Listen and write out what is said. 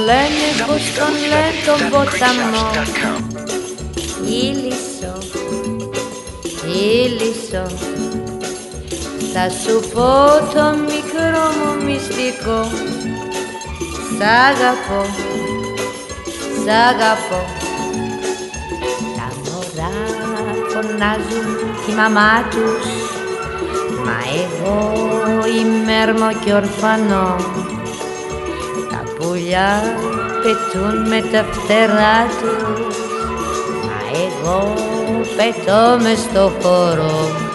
λένε πως τον λένε τον ποταμό. Ήλισσο, ήλισσο, θα σου πω το μικρό μου μυστικό. Σ' αγαπώ, σ' αγαπώ. Τα μωρά φωνάζουν τη μαμά τους, μα εγώ είμαι έρμο και ορφανό. Τα πουλιά πετούν με τα φτερά τους, μα εγώ πετώ μες στο χώρο.